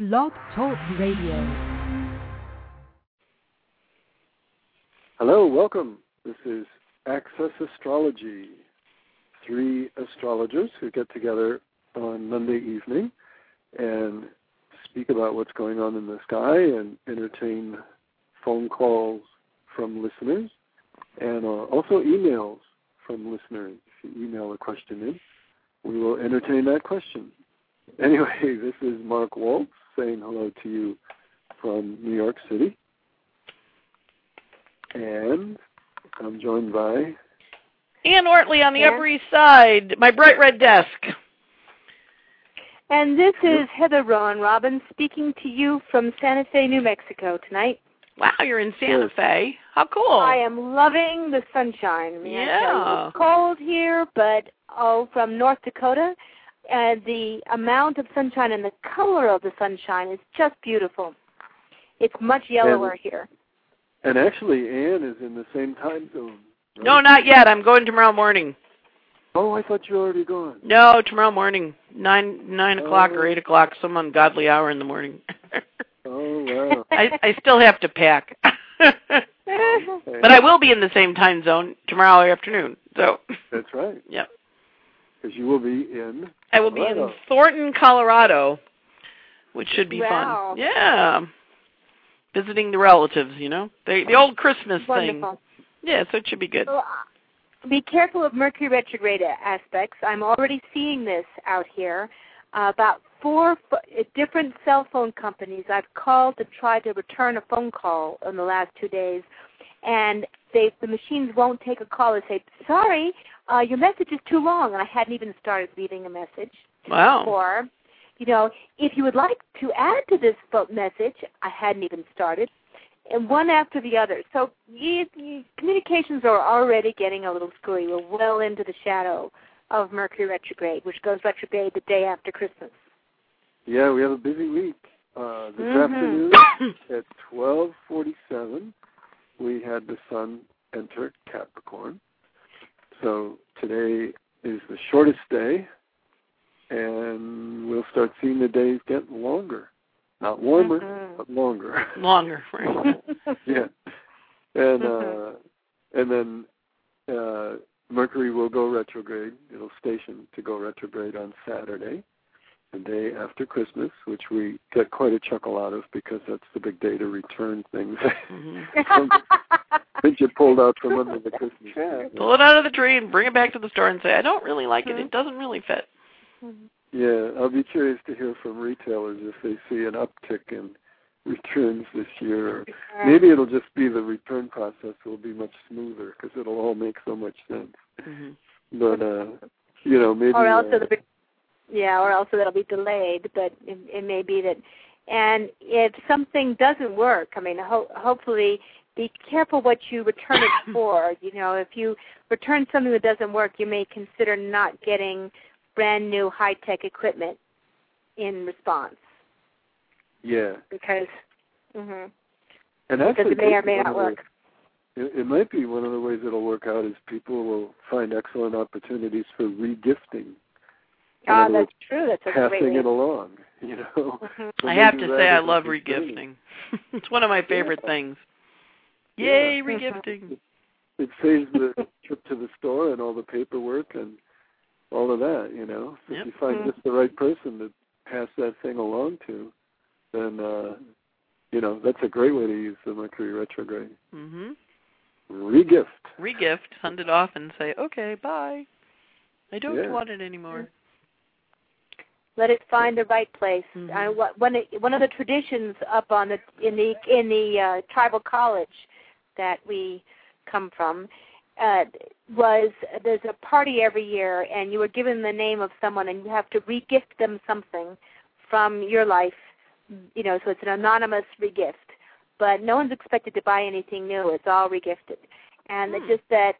Blog Talk Radio. Hello, welcome. This is Access Astrology. 3 astrologers who get together on Monday evening and speak about what's going on in the sky and entertain phone calls from listeners and also emails from listeners. If you email a question in, we will entertain that question. Anyway, this is Mark Waltz saying hello to you from New York City. And I'm joined by Ann Ortley on the Upper East Side, my bright red desk. And this is Heather Rowan Robbins speaking to you from Santa Fe, New Mexico tonight. Wow, you're in Santa Fe. How cool. I am loving the sunshine. It's cold here, but from North Dakota, and the amount of sunshine and the color of the sunshine is just beautiful. It's much yellower here. And actually, Ann is in the same time zone. Right? No, not yet. I'm going tomorrow morning. Oh, I thought you were already gone. No, tomorrow morning, 9 o'clock or 8 o'clock, some ungodly hour in the morning. Oh, wow. I still have to pack. But I will be in the same time zone tomorrow afternoon. So that's right. Yep. Because you will be in I will be in Thornton, Colorado, which should be fun. Yeah. Visiting the relatives, you know. The old Christmas thing. Yeah, so it should be good. Well, be careful of Mercury retrograde aspects. I'm already seeing this out here. About 4 different cell phone companies I've called to try to return a phone call in the last 2 days, and the machines won't take a call. They say, sorry, your message is too long, and I hadn't even started leaving a message. Wow. Or, if you would like to add to this message, I hadn't even started, and one after the other. So communications are already getting a little screwy. We're well into the shadow of Mercury retrograde, which goes retrograde the day after Christmas. Yeah, we have a busy week. This afternoon at 12:47, we had the sun enter Capricorn. So today is the shortest day, and we'll start seeing the days get longer. Not warmer, but longer. Longer, right. Yeah. And then Mercury will go retrograde. It'll station to go retrograde on Saturday, the day after Christmas, which we get quite a chuckle out of because that's the big day to return things. Things you pulled out from under the Christmas tree. Pull it out of the tree and bring it back to the store and say, I don't really like it. It doesn't really fit. Yeah, I'll be curious to hear from retailers if they see an uptick in returns this year. Maybe it'll just be the return process will be much smoother because it'll all make so much sense. But, maybe... Or else that'll be delayed, but it may be that... And if something doesn't work, hopefully be careful what you return it for. If you return something that doesn't work, you may consider not getting brand new high-tech equipment in response. Yeah. Because and actually, it may or may not work. It might be one of the ways it'll work out is people will find excellent opportunities for regifting. That's true. That's a great passing way. it along, So I have to say I love regifting. It's one of my favorite things. Yay, regifting. It saves the trip to the store and all the paperwork and all of that, So if you find just the right person to pass that thing along to, then, that's a great way to use the Mercury retrograde. Regift. Regift. Send it off and say, okay, bye. I don't want it anymore. Let it find the right place. One of the traditions up on in the tribal college that we come from was there's a party every year, and you were given the name of someone, and you have to regift them something from your life. So it's an anonymous regift, but no one's expected to buy anything new. It's all regifted. And it's just that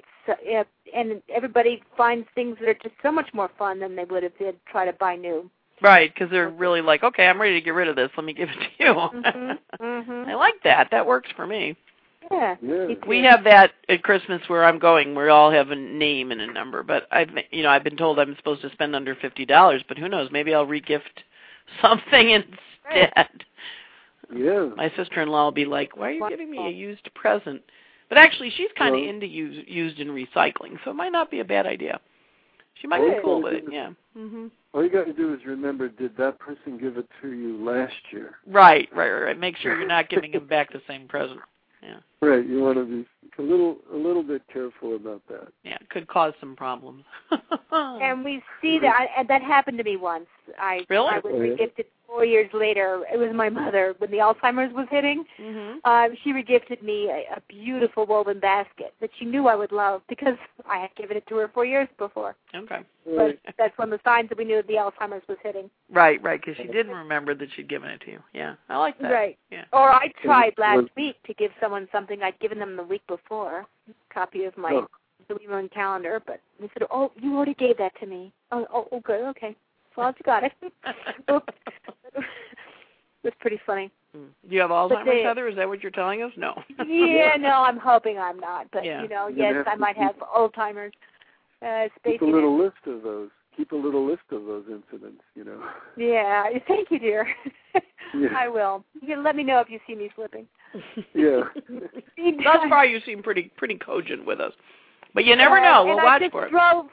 and everybody finds things that are just so much more fun than they would have did try to buy new. Right, because they're really like, okay, I'm ready to get rid of this. Let me give it to you. I like that. That works for me. Yeah. We have that at Christmas where I'm going. We all have a name and a number, but I've been told I'm supposed to spend under $50. But who knows? Maybe I'll regift something dead. Yeah. My sister-in-law will be like, "Why are you giving me a used present?" But actually, she's kind of into used and recycling, so it might not be a bad idea. She might be cool with it, yeah. Mm-hmm. All you got to do is remember, did that person give it to you last year? Right. Make sure you're not giving him back the same present. Yeah. Right. You want to be a little bit careful about that. Yeah, it could cause some problems. And we see that, and that happened to me once. Really? I was regifted 4 years later. It was my mother when the Alzheimer's was hitting. Mm-hmm. She regifted me a beautiful woven basket that she knew I would love because I had given it to her 4 years before. Okay. But that's one of the signs that we knew the Alzheimer's was hitting. Right, because she didn't remember that she'd given it to you. Yeah, I like that. Right. Yeah. Or I tried last week to give someone something I'd given them the week before, a copy of my Blue Moon calendar, but they said, "Oh, you already gave that to me." Oh, good, okay. Well, you got it. Oops. It was pretty funny. Do you have Alzheimer's, Heather? Is that what you're telling us? No. Yeah, no, I'm hoping I'm not, but, yes, I might have Alzheimer's. Keep a little list of those. Keep a little list of those incidents, Yeah, thank you, dear. Yeah. I will. You can let me know if you see me slipping. Yeah. Thus far, you seem pretty cogent with us. But you never know. We'll watch for it. I drove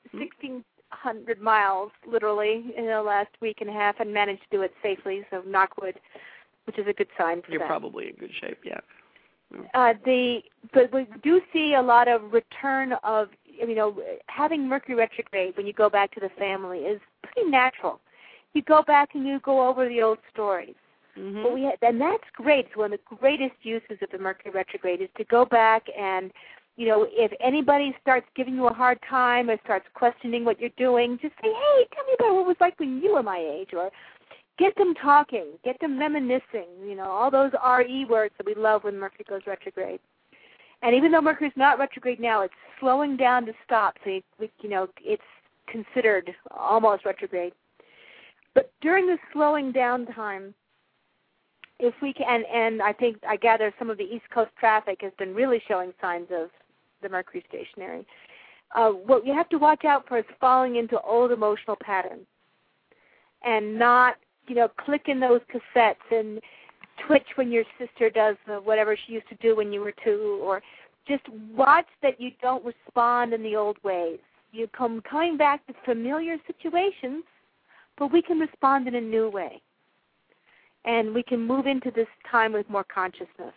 1,600 miles, literally, in the last week and a half and managed to do it safely, so knock wood, which is a good sign for You're that. probably in good shape, yeah. But we do see a lot of return of, having Mercury retrograde when you go back to the family is pretty natural. You go back and you go over the old stories. Mm-hmm. But and that's great. It's one of the greatest uses of the Mercury retrograde is to go back and, if anybody starts giving you a hard time or starts questioning what you're doing, just say, "Hey, tell me about what it was like when you were my age," or get them talking, get them reminiscing, all those RE words that we love when Mercury goes retrograde. And even though Mercury's not retrograde now, it's slowing down to stop, so it's considered almost retrograde. But during the slowing down time, if we can, and I gather some of the East Coast traffic has been really showing signs of the Mercury stationary. What you have to watch out for is falling into old emotional patterns and not, click in those cassettes and twitch when your sister does whatever she used to do when you were 2, or just watch that you don't respond in the old ways. You coming back to familiar situations, but we can respond in a new way. And we can move into this time with more consciousness.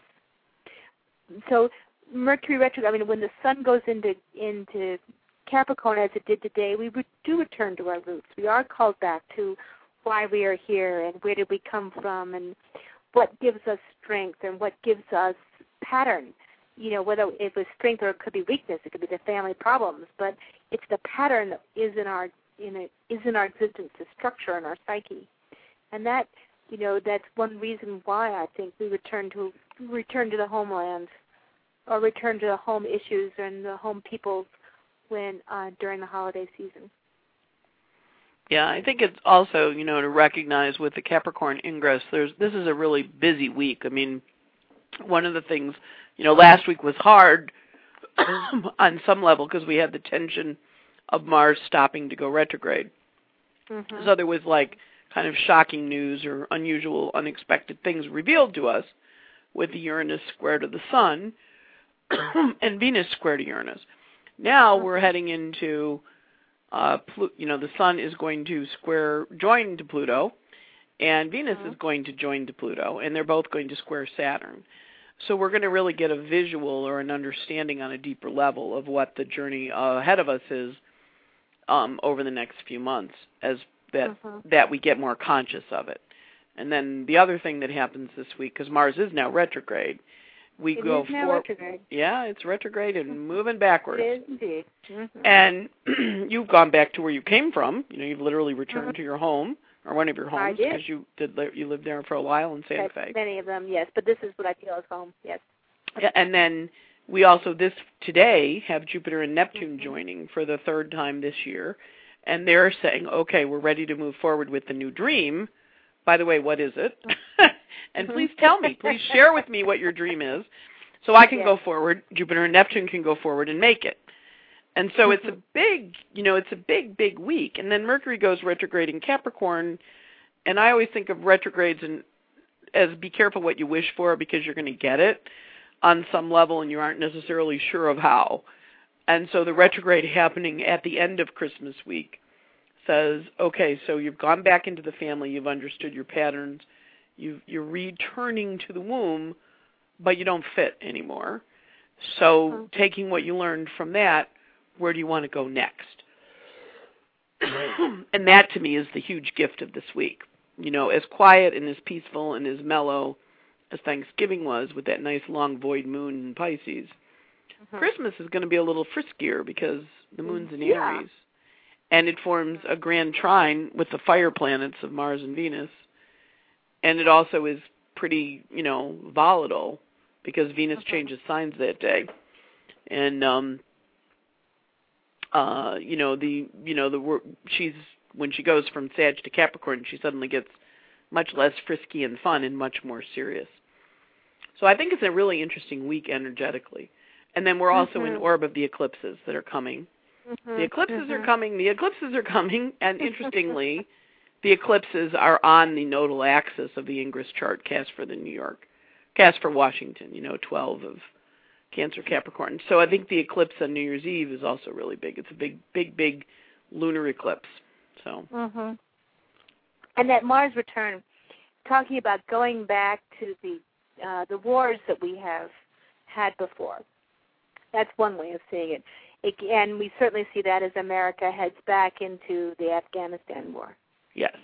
So Mercury retrograde, when the sun goes into Capricorn as it did today, we do return to our roots. We are called back to why we are here and where did we come from and what gives us strength and what gives us pattern. Whether it was strength or it could be weakness, it could be the family problems, but it's the pattern that is in our existence, the structure in our psyche. And that, that's one reason why I think we return to the homeland or return to the home issues and the home peoples when during the holiday season. Yeah, I think it's also, to recognize with the Capricorn ingress, this is a really busy week. One of the things, last week was hard on some level because we had the tension of Mars stopping to go retrograde. Mm-hmm. So there was kind of shocking news or unusual, unexpected things revealed to us with the Uranus square to the Sun and Venus square to Uranus. Now we're heading into, the Sun is going to join to Pluto, and Venus is going to join to Pluto, and they're both going to square Saturn. So we're going to really get a visual or an understanding on a deeper level of what the journey ahead of us is over the next few months that we get more conscious of it. And then the other thing that happens this week, because Mars is now retrograde, it is now retrograde. Yeah, it's retrograde and moving backwards. It is indeed. Mm-hmm. And you've gone back to where you came from. You've literally returned to your home or one of your homes because you lived there for a while in Santa Fe. Many of them, yes, but this is what I feel is home. Yes. Yeah, and then we also today have Jupiter and Neptune joining for the third time this year, and they're saying, okay, we're ready to move forward with the new dream. By the way, what is it? And please tell me, please share with me what your dream is so I can go forward, Jupiter and Neptune can go forward and make it. And so it's a big, big week. And then Mercury goes retrograde in Capricorn And I always think of retrogrades as be careful what you wish for, because you're going to get it on some level and you aren't necessarily sure of how. And so the retrograde happening at the end of Christmas week says, okay, so you've gone back into the family, you've understood your patterns, you're returning to the womb, but you don't fit anymore. So taking what you learned from that, where do you want to go next? And that, to me, is the huge gift of this week. You know, as quiet and as peaceful and as mellow as Thanksgiving was with that nice long void moon in Pisces, Christmas is going to be a little friskier because the moon's in Aries. And it forms a grand trine with the fire planets of Mars and Venus. And it also is pretty, volatile because Venus changes signs that day. And, she's, when she goes from Sag to Capricorn, she suddenly gets much less frisky and fun and much more serious. So I think it's a really interesting week energetically. And then we're also in orb of the eclipses that are coming. The eclipses are coming, and interestingly, the eclipses are on the nodal axis of the Ingress chart cast for Washington, 12 of Cancer Capricorn. So I think the eclipse on New Year's Eve is also really big. It's a big lunar eclipse. So. And that Mars return, talking about going back to the wars that we have had before. That's one way of seeing it. And we certainly see that as America heads back into the Afghanistan war. Yes.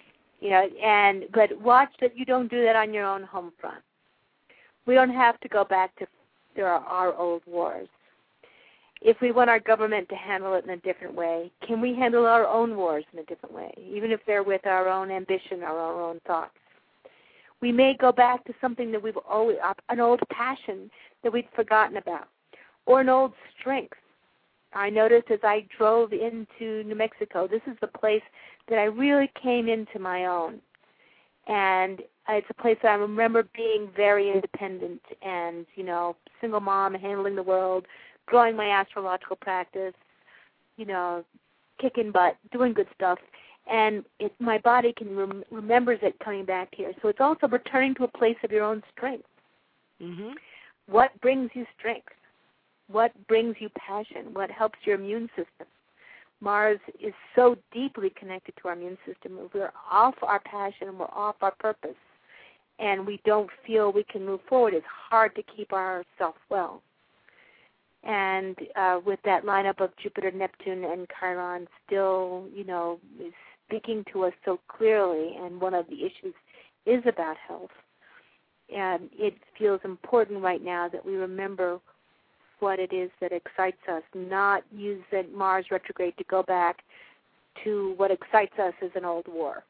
But watch that you don't do that on your own home front. We don't have to go back to our old wars. If we want our government to handle it in a different way, can we handle our own wars in a different way, even if they're with our own ambition or our own thoughts? We may go back to something that an old passion that we'd forgotten about, or an old strength. I noticed as I drove into New Mexico, this is the place that I really came into my own. And it's a place that I remember being very independent and, single mom, handling the world, growing my astrological practice, kicking butt, doing good stuff. And my body remembers it coming back here. So it's also returning to a place of your own strength. Mm-hmm. What brings you strength? What brings you passion? What helps your immune system? Mars is so deeply connected to our immune system. If we're off our passion, we're off our purpose, and we don't feel we can move forward, it's hard to keep ourselves well. And with that lineup of Jupiter, Neptune, and Chiron still, is speaking to us so clearly, and one of the issues is about health, and it feels important right now that we remember what it is that excites us, not use that Mars retrograde to go back to what excites us as an old war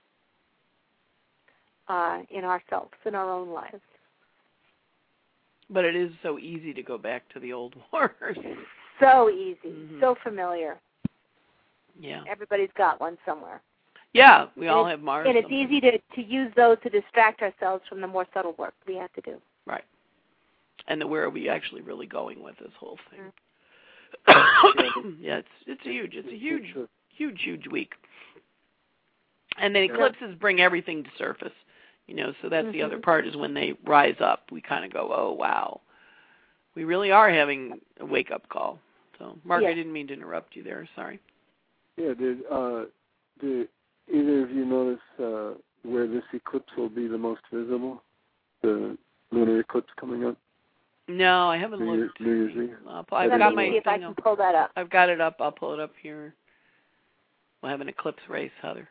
in ourselves, in our own lives. But it is so easy to go back to the old wars. So easy, so familiar. Yeah. Everybody's got one somewhere. Yeah, we all have Mars. And it's easy to use those to distract ourselves from the more subtle work we have to do. Right. And where are we actually really going with this whole thing? Yeah, it's a huge week. And the eclipses bring everything to surface, so that's the other part is when they rise up, we kind of go, oh, wow. We really are having a wake-up call. So, Mark, I didn't mean to interrupt you there. Sorry. Yeah, did either of you notice where this eclipse will be the most visible, the lunar eclipse coming up? No, I haven't looked. New Year's Eve. I've got my see if I can pull that up. I've got it up. I'll pull it up here. We'll have an eclipse race, Heather.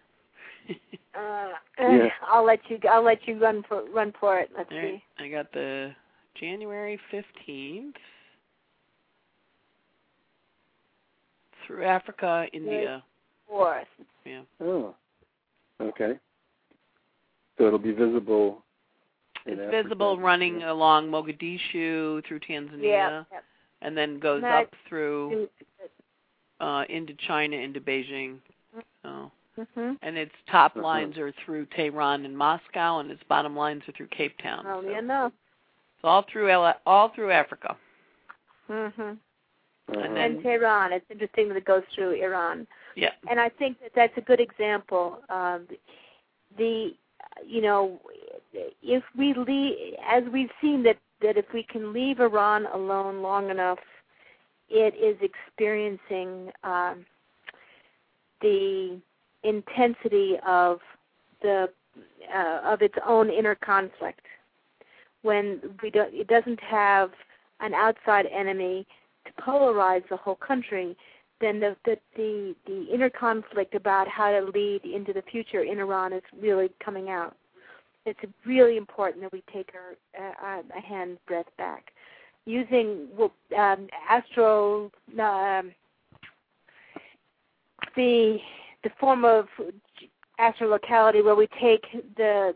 I'll let you run for it. Let's see. I got the January 15th through Africa, India. 4th. Yeah. Oh. Okay. So it'll be visible. It's visible running along Mogadishu through Tanzania, and then goes up through into China, into Beijing. So. And its top lines are through Tehran and Moscow, and its bottom lines are through Cape Town. Oh, so. Enough. It's all through Africa. And Tehran. It's interesting that it goes through Iran. Yeah. And I think that's a good example. if we leave, as we've seen that if we can leave Iran alone long enough, it is experiencing the intensity of its own inner conflict. When it doesn't have an outside enemy to polarize the whole country, then the inner conflict about how to lead into the future in Iran is really coming out. It's really important that we take a hand breath back. Using the form of astrolocality where we take the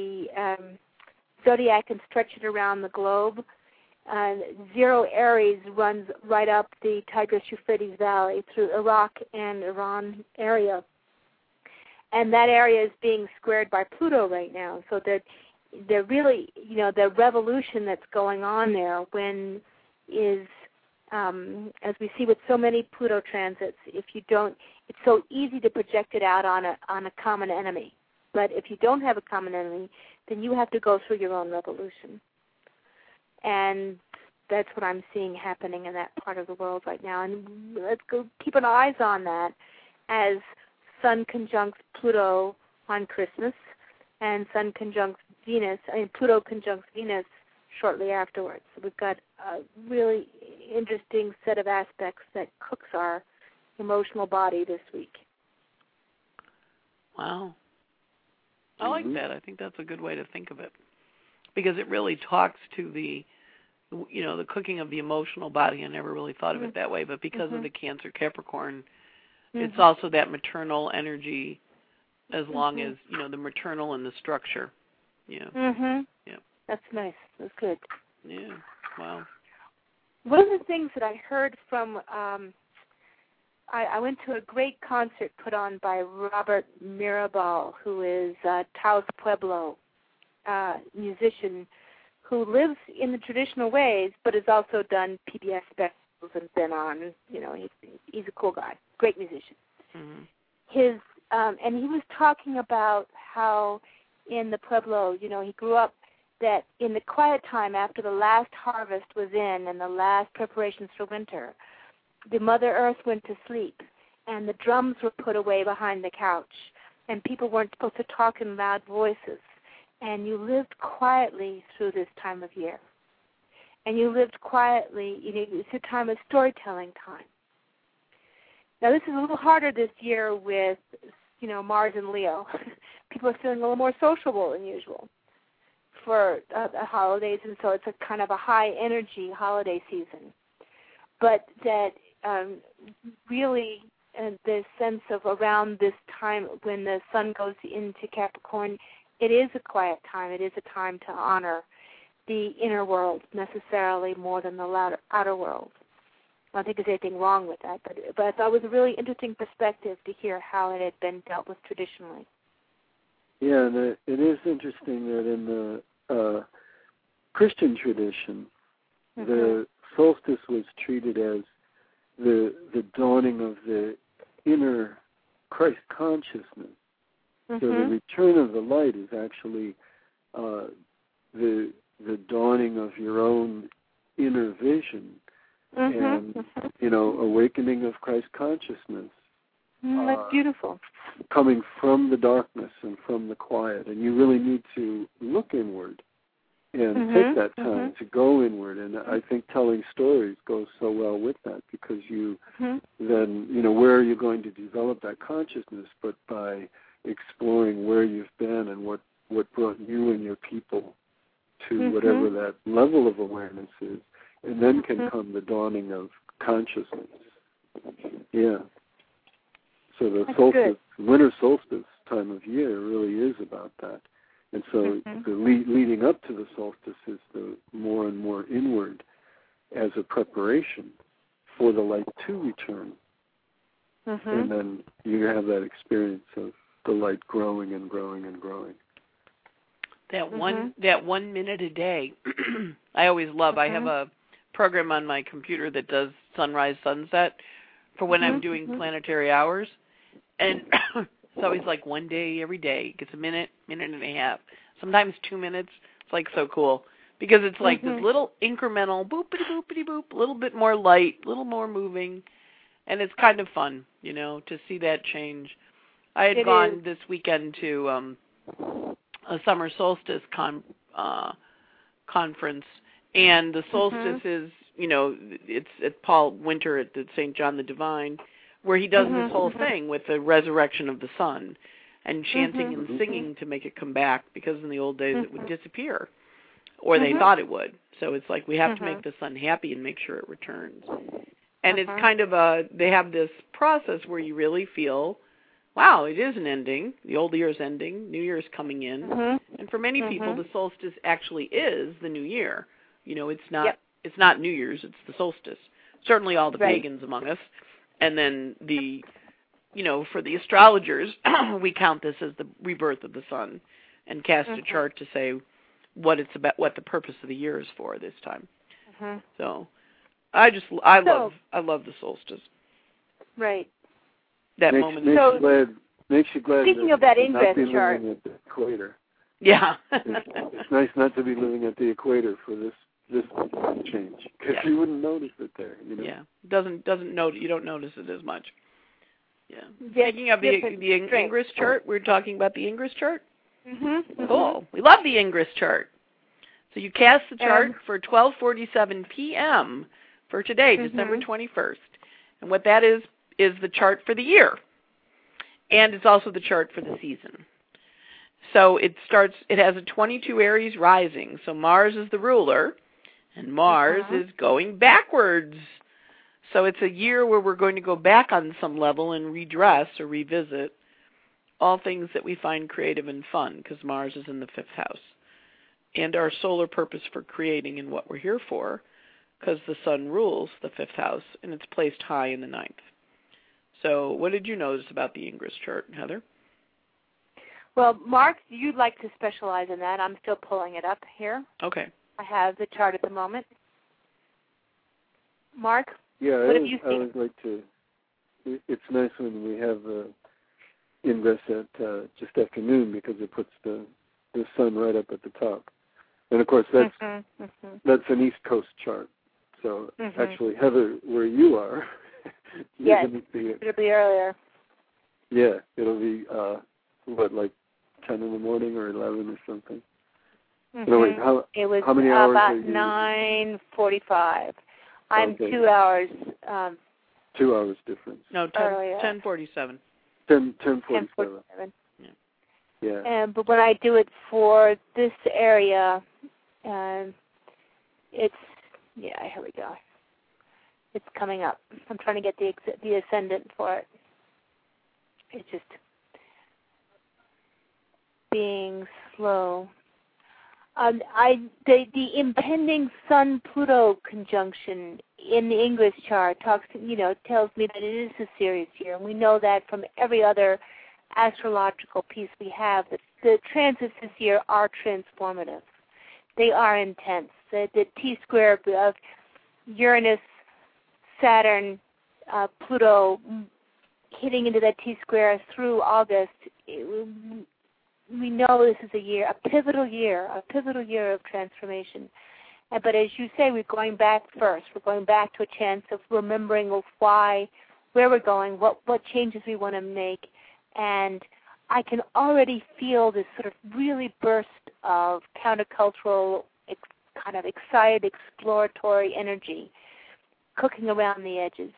zodiac and stretch it around the globe. 0 Aries runs right up the Tigris-Euphrates Valley through Iraq and Iran area. And that area is being squared by Pluto right now. So that the really, the revolution that's going on there is, as we see with so many Pluto transits, it's so easy to project it out on a common enemy. But if you don't have a common enemy, then you have to go through your own revolution. And that's what I'm seeing happening in that part of the world right now. And let's go keep an eyes on that as Sun conjuncts Pluto on Christmas and Sun conjuncts Venus, Pluto conjuncts Venus shortly afterwards. So we've got a really interesting set of aspects that cooks our emotional body this week. Wow. I like that. I think that's a good way to think of it, because it really talks to the cooking of the emotional body. I never really thought of it that way, but because of the Cancer Capricorn, it's also that maternal energy, as long as the maternal and the structure. Yeah. Yeah. That's nice. That's good. Yeah. Wow. One of the things that I heard from I went to a great concert put on by Robert Mirabal, who is a Taos Pueblo musician who lives in the traditional ways, but has also done PBS specials and been on, he's a cool guy, great musician. And he was talking about how in the Pueblo, he grew up that in the quiet time after the last harvest was in and the last preparations for winter, the Mother Earth went to sleep, and the drums were put away behind the couch, and people weren't supposed to talk in loud voices, and you lived quietly through this time of year. And you lived quietly, it's a time of storytelling time. Now, this is a little harder this year with, Mars and Leo. People are feeling a little more sociable than usual for the holidays, and so it's a kind of a high-energy holiday season. But that really the sense of around this time when the sun goes into Capricorn, it is a quiet time. It is a time to honor the inner world necessarily more than the outer world. I don't think there's anything wrong with that, but I thought it was a really interesting perspective to hear how it had been dealt with traditionally. Yeah, and it is interesting that in the Christian tradition, the solstice was treated as the dawning of the inner Christ consciousness. So the return of the light is actually the dawning of your own inner vision and awakening of Christ consciousness. That's beautiful. Coming from the darkness and from the quiet, and you really need to look inward and take that time to go inward. And I think telling stories goes so well with that, because you then, where are you going to develop that consciousness but by exploring where you've been and what brought you and your people to whatever that level of awareness is, and then can come the dawning of consciousness. Yeah. So the solstice, winter solstice time of year really is about that. And so the leading up to the solstice is the more and more inward as a preparation for the light to return. And then you have that experience of the light growing and growing and growing. That 1 minute a day, I always love. I have a program on my computer that does sunrise, sunset for when I'm doing planetary hours. And It's always like one day every day. It gets a minute, minute and a half, sometimes 2 minutes. It's like so cool because it's like this little incremental boopity boopity boop, a little bit more light, a little more moving, and it's kind of fun, you know, to see that change. I had gone this weekend to a summer solstice conference, and the solstice is, you know, it's at Paul Winter at the St. John the Divine, where he does this whole thing with the resurrection of the sun and chanting and singing to make it come back, because in the old days it would disappear, or they thought it would. So it's like we have to make the sun happy and make sure it returns. And it's kind of they have this process where you really feel, wow, it is an ending. The old year is ending. New Year is coming in. And for many people, the solstice actually is the new year. You know, it's not New Year's, it's the solstice. Certainly all the pagans among us. And then you know, for the astrologers, we count this as the rebirth of the sun and cast a chart to say what it's about, what the purpose of the year is for this time. So I love the solstice. Right. That moment. Makes you glad. Speaking of that ingress chart. At the equator. Yeah. It's nice not to be living at the equator for this change, because you wouldn't notice it there. You know? Yeah. You don't notice it as much. Yeah. Speaking of the Ingress chart, we're talking about the Ingress chart. Cool. We love the Ingress chart. So you cast the chart for 12:47 p.m. for today, December 21st. And what that is the chart for the year. And it's also the chart for the season. So it has a 22 Aries rising. So Mars is the ruler, and Mars is going backwards. So it's a year where we're going to go back on some level and redress or revisit all things that we find creative and fun, because Mars is in the 5th house. And our solar purpose for creating and what we're here for, because the sun rules the 5th house, and it's placed high in the 9th. So what did you notice about the Ingress chart, Heather? Well, Mark, you'd like to specialize in that. I'm still pulling it up here. Okay. I have the chart at the moment. Mark, what have you seen? I would like to. It's nice when we have Ingress at just after noon, because it puts the sun right up at the top. And of course, that's an East Coast chart. So actually, Heather, where you are, yes, it'll be earlier. Yeah, it'll be like 10 in the morning or 11 or something. No, wait, it was how many hours about are you? 9:45. I'm 2 hours. 2 hours difference. No, 10:47. 10:47. Yeah. But when I do it for this area, it's here we go. It's coming up. I'm trying to get the ascendant for it. It's just being slow. The impending Sun-Pluto conjunction in the Ingress chart tells me that it is a serious year, and we know that from every other astrological piece we have. That the transits this year are transformative. They are intense. The T-square of Uranus, Saturn, Pluto hitting into that T-square through August. We know this is a pivotal year of transformation. But as you say, we're going back first. We're going back to a chance of remembering of where we're going, what changes we want to make. And I can already feel this sort of really burst of countercultural, kind of excited, exploratory energy cooking around the edges.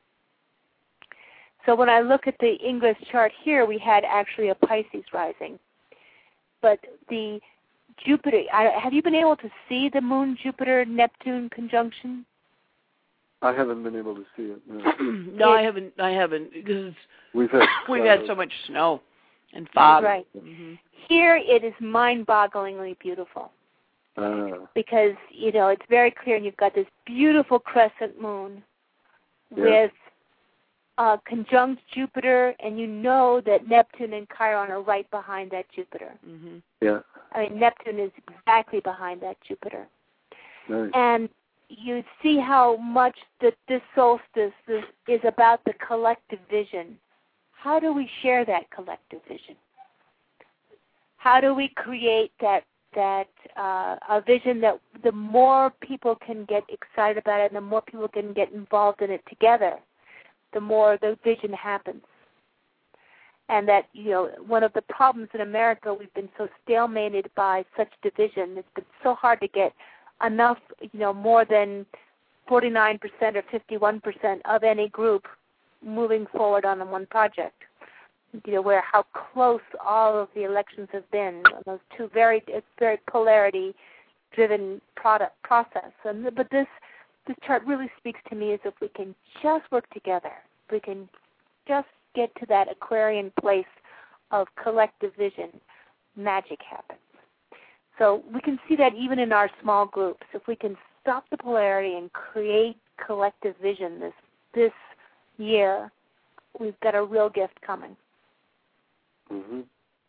So when I look at the Ingress chart here, we had actually a Pisces rising. But the Jupiter, have you been able to see the Moon-Jupiter-Neptune conjunction? I haven't been able to see it. No, no, I haven't, because we've had so much snow and fog. Right. Here it is mind-bogglingly beautiful. Because, it's very clear, and you've got this beautiful crescent moon with conjunct Jupiter, and you know that Neptune and Chiron are right behind that Jupiter. Yeah. I mean, Neptune is exactly behind that Jupiter. Nice. And you see how much that this solstice is about the collective vision how do we share that collective vision? How do we create that a vision that the more people can get excited about it and the more people can get involved in it together, the more the vision happens. And that, one of the problems in America, we've been so stalemated by such division. It's been so hard to get enough, more than 49% or 51% of any group moving forward on one project. Where how close all of the elections have been. Those two very polarity-driven process. But this chart really speaks to me as if we can just work together. We can just get to that Aquarian place of collective vision. Magic happens. So we can see that even in our small groups. If we can stop the polarity and create collective vision this year, we've got a real gift coming. Mm-hmm.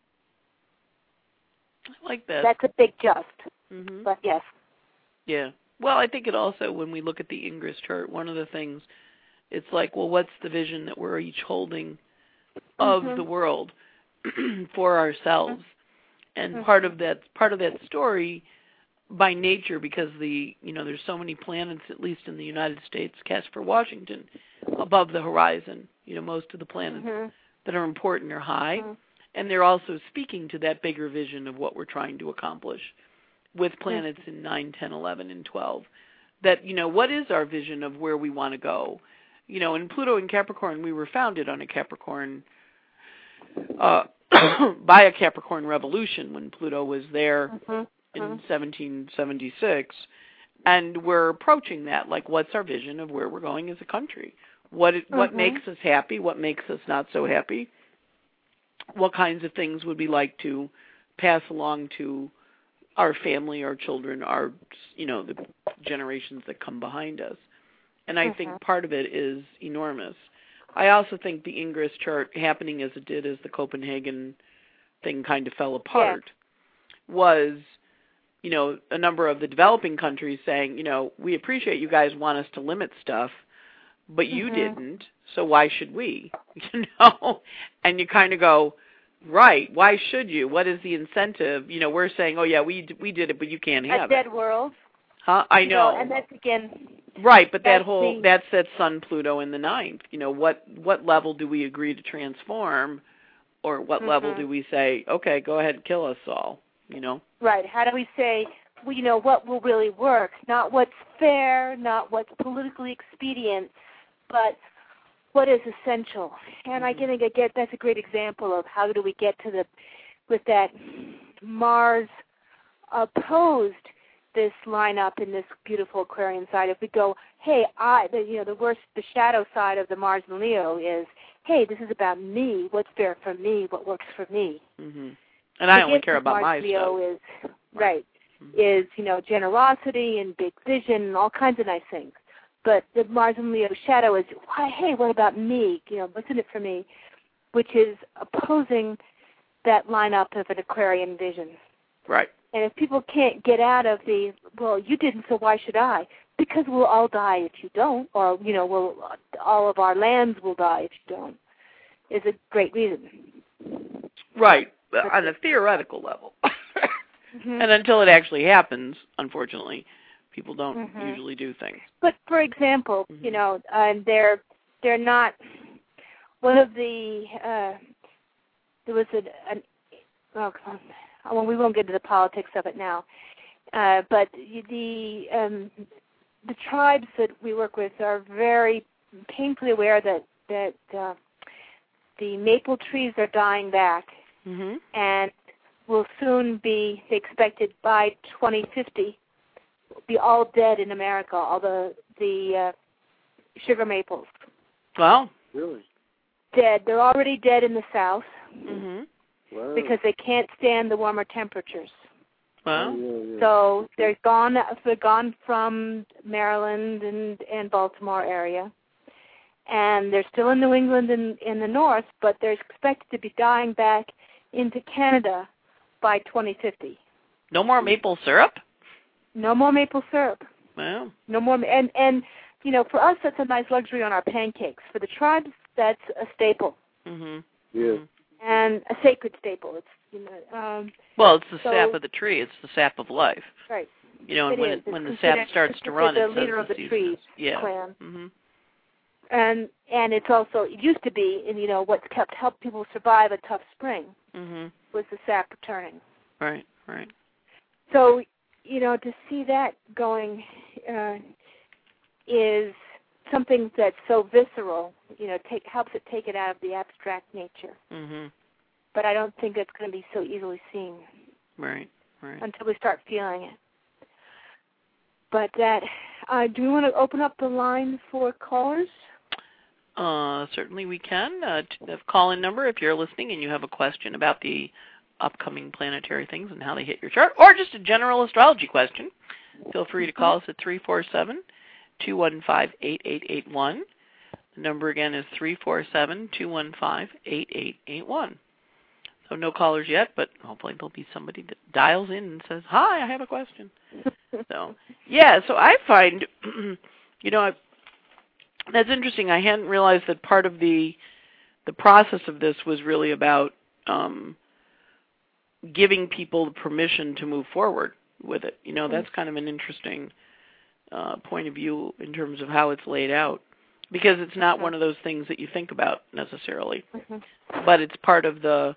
I like that. That's a big just, but yes. Yeah. Well, I think it also, when we look at the Ingress chart, one of the things, it's like, well, what's the vision that we're each holding of the world for ourselves? And part of that story, by nature, because there's so many planets, at least in the United States, Casper, Washington, above the horizon. Most of the planets that are important are high. And they're also speaking to that bigger vision of what we're trying to accomplish with planets in 9, 10, 11, and 12. That, what is our vision of where we want to go? In Pluto and Capricorn, we were founded on a Capricorn, by a Capricorn revolution when Pluto was there in 1776. And we're approaching that, like, what's our vision of where we're going as a country? What makes us happy? What makes us not so happy? What kinds of things would we like to pass along to our family, our children, the generations that come behind us? And I think part of it is enormous. I also think the Ingress chart, happening as it did as the Copenhagen thing kind of fell apart, was, a number of the developing countries saying, we appreciate you guys want us to limit stuff, but you didn't, so why should we? And you kind of go, right, why should you? What is the incentive? We're saying, oh, yeah, we did it, but you can't have it. A dead world. Huh? I know. And that's, again... Right, but that's that Sun Pluto in the 9th. What level do we agree to transform, or what level do we say, okay, go ahead and kill us all, Right, how do we say, what will really work? Not what's fair, not what's politically expedient, but what is essential. And I think that's a great example of how do we get to with that Mars opposed this lineup in this beautiful Aquarian side. If we go, hey, the shadow side of the Mars and Leo is, hey, this is about me. What's fair for me? What works for me? And I only care about Mars my Leo stuff. Is generosity and big vision and all kinds of nice things. But the Mars and Leo shadow is, hey, what about me? What's in it for me? Which is opposing that lineup of an Aquarian vision. Right. And if people can't get out of the, well, you didn't, so why should I? Because we'll all die if you don't, or, all of our lands will die if you don't, is a great reason. Right, on a theoretical level. And until it actually happens, unfortunately, people don't usually do things. But, for example, they're not, one of the, there was we won't get into the politics of it now, but the tribes that we work with are very painfully aware that the maple trees are dying back, and will soon be expected by 2050 be all dead in America, all the sugar maples. Wow, really? Dead. They're already dead in the South. Wow. Because they can't stand the warmer temperatures. Wow. So they're gone. They're gone from Maryland and Baltimore area, and they're still in New England and in the north, but they're expected to be dying back into Canada by 2050. No more maple syrup? No more maple syrup. Wow. No more. And for us, that's a nice luxury on our pancakes. For the tribes, that's a staple. Mhm. Yeah. And a sacred staple. It's well, it's the sap of the tree. It's the sap of life. Right. You know, and it when the sap starts to run, the it leader says of the trees clan. Mhm. And it's also, it used to be, and what's helped people survive a tough spring was the sap returning. Right, right. So, to see that going is something that's so visceral, helps it take it out of the abstract nature. But I don't think it's going to be so easily seen. Right, right. Until we start feeling it. But do we want to open up the line for callers? Certainly we can. The call-in number, if you're listening and you have a question about the upcoming planetary things and how they hit your chart, or just a general astrology question, feel free to call us at 347-215-8881. The number again is 347-215-8881. So no callers yet, but hopefully there'll be somebody that dials in and says, "Hi, I have a question." So I find, that's interesting. I hadn't realized that part of the process of this was really about giving people the permission to move forward with it. That's kind of an interesting point of view in terms of how it's laid out, because it's not one of those things that you think about necessarily, but it's part of the,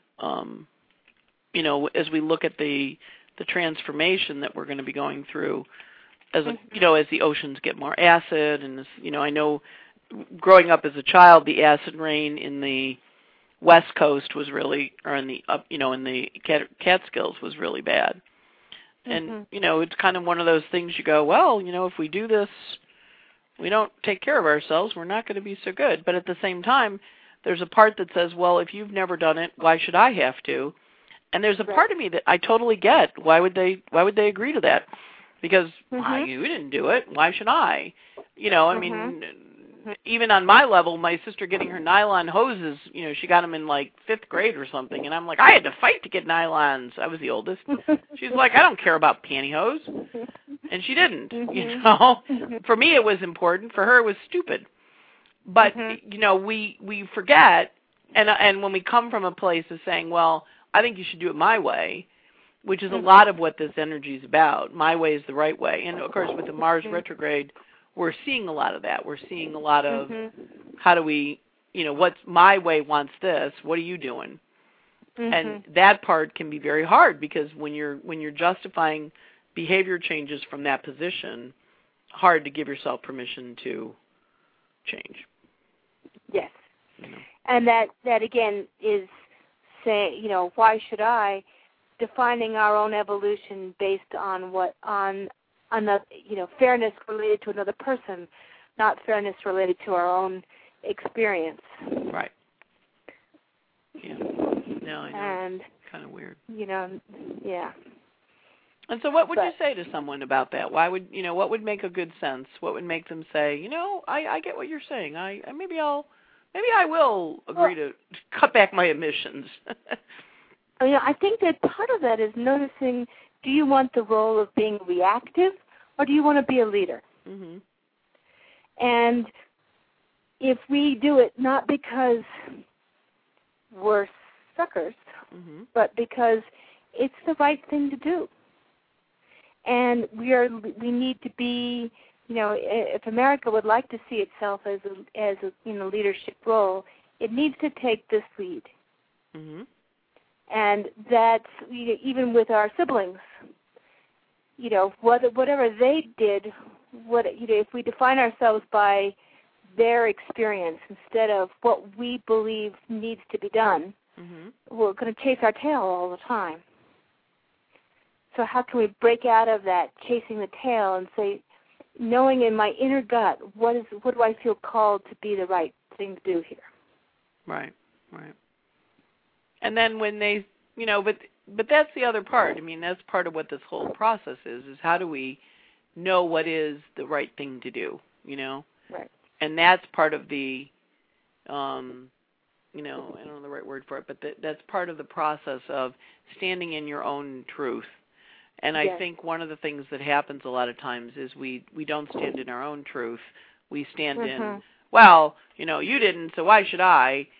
as we look at the transformation that we're going to be going through, as as the oceans get more acid, and I know growing up as a child, the acid rain in the West Coast was really, or in the in the Catskills was really bad, and it's kind of one of those things you go, well, if we do this, we don't take care of ourselves, we're not going to be so good. But at the same time, there's a part that says, well, if you've never done it, why should I have to? And there's a part of me that I totally get. Why would they agree to that? Because you didn't do it. Why should I? I mean, even on my level, my sister getting her nylon hoses, she got them in like 5th grade or something. And I'm like, I had to fight to get nylons. I was the oldest. She's like, I don't care about pantyhose. And she didn't, For me, it was important. For her, it was stupid. But, we forget. And when we come from a place of saying, well, I think you should do it my way, which is a lot of what this energy is about. My way is the right way. And, of course, with the Mars retrograde, we're seeing a lot of that. We're seeing a lot of how do we, what's my way wants this, what are you doing? And that part can be very hard, because when you're justifying behavior changes from that position, hard to give yourself permission to change. Yes. And that again is say, why should I? Defining our own evolution based on fairness related to another person, not fairness related to our own experience. Right. Yeah. No, I know. And it's kind of weird. Yeah. And so, what would you say to someone about that? Why would what would make a good sense? What would make them say, I get what you're saying. Maybe I will agree to cut back my emissions. I think that part of that is noticing, do you want the role of being reactive, or do you want to be a leader? And if we do it not because we're suckers, but because it's the right thing to do. And we need to be, if America would like to see itself as a leadership role, it needs to take this lead. And that's even with our siblings. Whatever they did, if we define ourselves by their experience instead of what we believe needs to be done, we're going to chase our tail all the time. So how can we break out of that chasing the tail and say, knowing in my inner gut, what do I feel called to be the right thing to do here? Right. And then when they, but that's the other part. I mean, that's part of what this whole process is how do we know what is the right thing to do, Right. And that's part of the, I don't know the right word for it, but that's part of the process of standing in your own truth. And I think one of the things that happens a lot of times is we don't stand in our own truth. We stand in, well, you didn't, so why should I?